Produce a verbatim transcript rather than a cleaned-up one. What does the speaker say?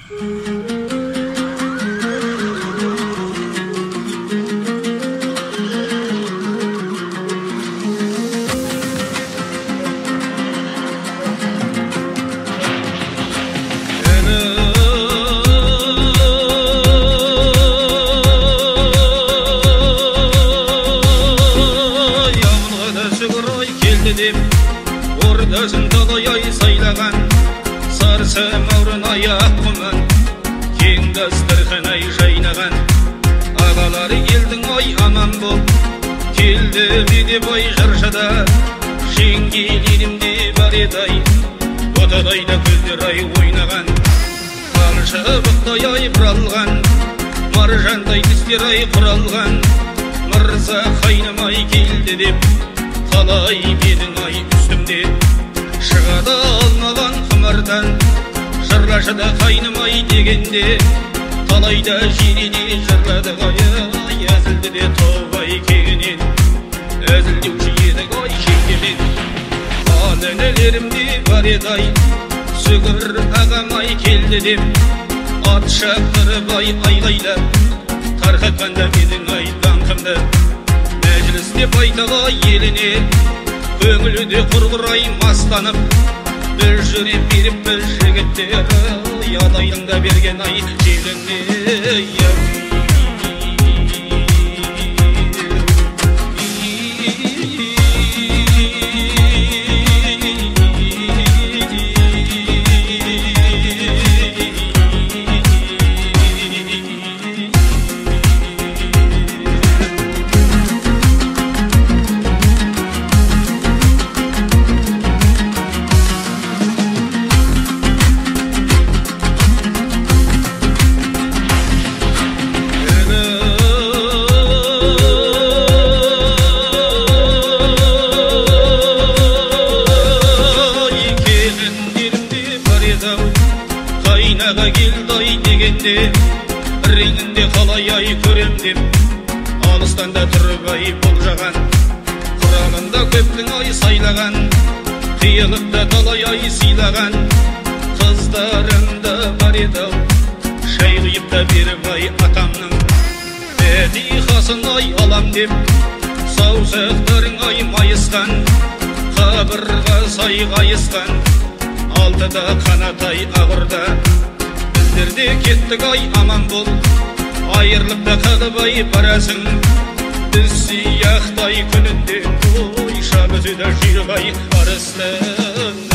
Ordaсын талай сайлаған сарсы маурын аяқ құмын кең дастархан ай жайнаған ағалары елдің ай аман бол келді беде бай жаршада жеңгелерімде бар еді ай отадайда көздер ай ойнаған қалшы бұқтай ай бұралған маржандай тістер ай құралған мырза қайным ай келді деп қалай бедің ай үстімде шығады алмаған құмардан жырлашыда қайнымай дегенде талайда жирене жырлады ай әзілді де тобай кегінен әзілдеуші едік ай жеңгемен ал інілерімде бар еді ай сүгір ағам ай келді деп ат шаптырып ай айғайлап тарқатқанда менің ай даңқымды мәжілісте байтала еліне көңілі де құрғырай мастанып бір жүріп беріп бір жігіттер ядайдың да берген ай жеріне қайнаға келді ай дегенде реңінде қалай ай көрем деп алыстан да тұрып ай болжаған құрамында көптің ай сайлаған қиылыпта талай ай сыйлаған қыздарында бар еді ау шай құйып та беріп ай атамның бәтихасын ай алам деп саусақтарың ай майысқан қабырға сай қайысқан алтыда қанатай ағырда біздерде кеттік ай аман бол айырылып та қалып ай барасың біз сияқтай күнінде ой шабызыда жүріп ай арыстан